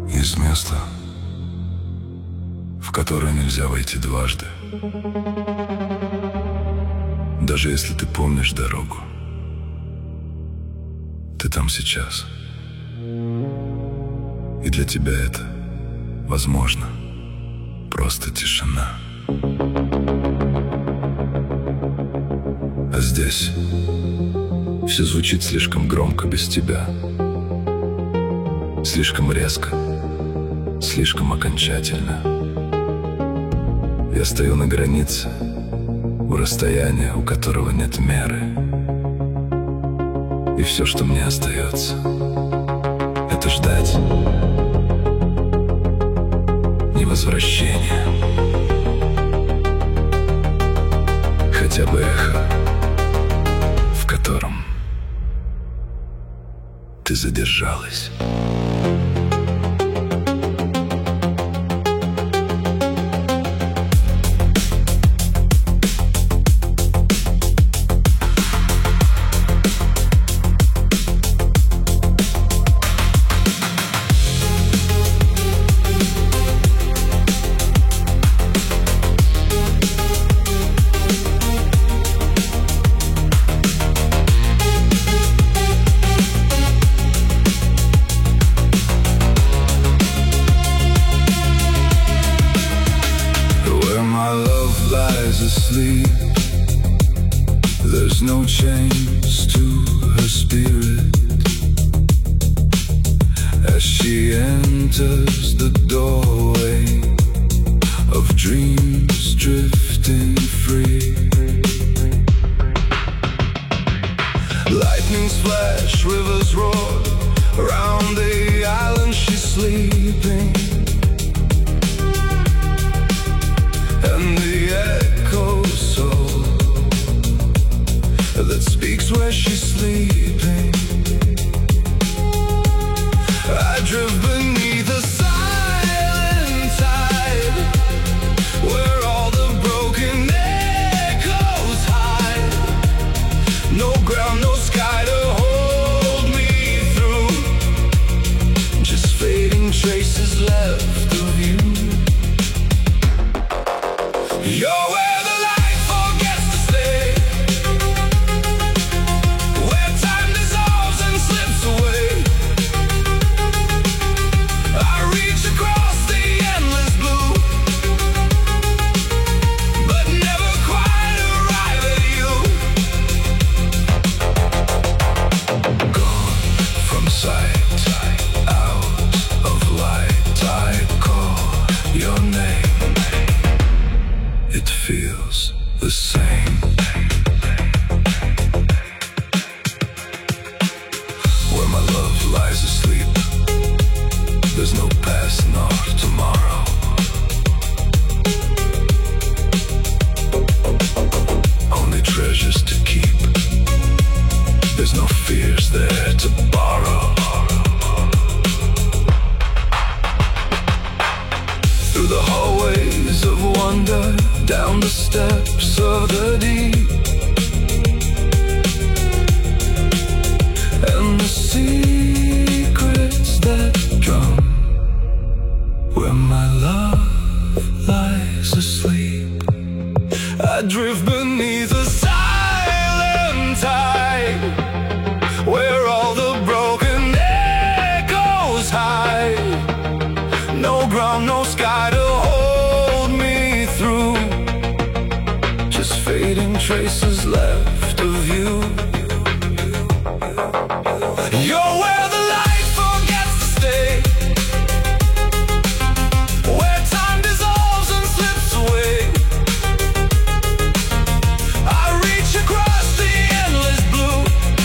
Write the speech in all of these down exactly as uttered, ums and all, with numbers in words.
из места, в которое нельзя войти дважды. Даже если ты помнишь дорогу, ты там сейчас. И для тебя это, возможно, просто тишина. А здесь все звучит слишком громко без тебя. Слишком резко, слишком окончательно. Я стою на границе, у расстояния, у которого нет меры. И все, что мне остается, это ждать невозвращения, хотя бы эхо, в котором ты задержалась. Asleep, there's no chains to her spirit. As she enters the doorway of dreams drifting free, lightnings flash, rivers roar, around the island she's sleeping, and the echo soul that speaks where she's sleeping. I drove beneath a silent tide, where all the broken echoes hide. No ground, no sky to hold me through, just fading traces left of you. You're where the light forgets to stay, where time dissolves and slips away. I reach across the endless blue, but never quite arrive at you. Gone from sight, out of light, I call your name. It feels the same. Where my love lies asleep, there's no past nor tomorrow. Only treasures to keep, there's no fears there to borrow. Through the hallways of wonder, down the steps of the deep, and the secrets that drum where my love lies asleep. I drift beneath a silent tide, where all the broken echoes hide. No ground, no sky to hold me through, just fading traces left of you. You're where the light forgets to stay, where time dissolves and slips away. I reach across the endless blue,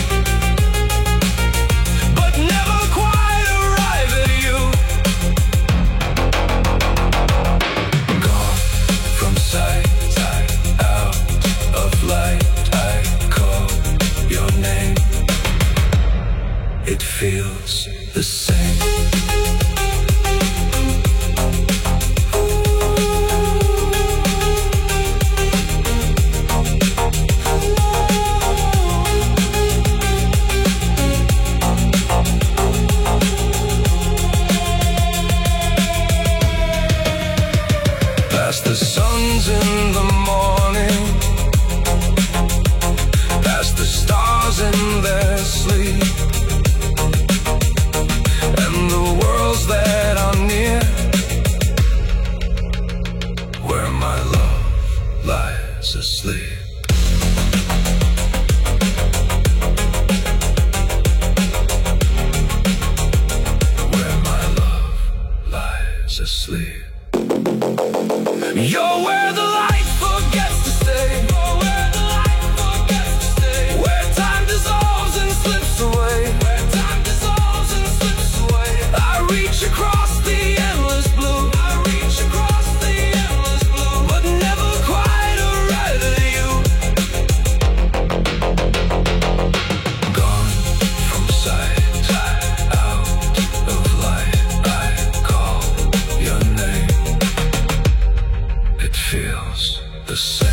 but never quite arrive at you. Gone from sight, out of light, I call your name. It feels the same. in their sleep, and the worlds that are near, where my love lies asleep. Where my love lies asleep. You're where the light forgets to stay. You're where the light forgets to stay. Where time dissolves and slips away. Where time dissolves and slips away. I reach across the endless blue. I reach across the endless blue, but never quite arrive at you. Gone from sight, out of light. I call your name. It feels the same.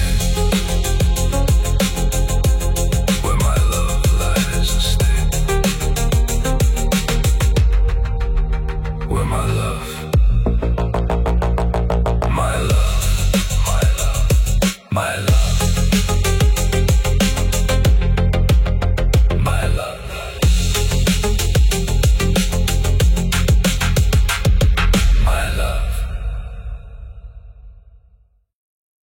Where my love lies asleep. Where my love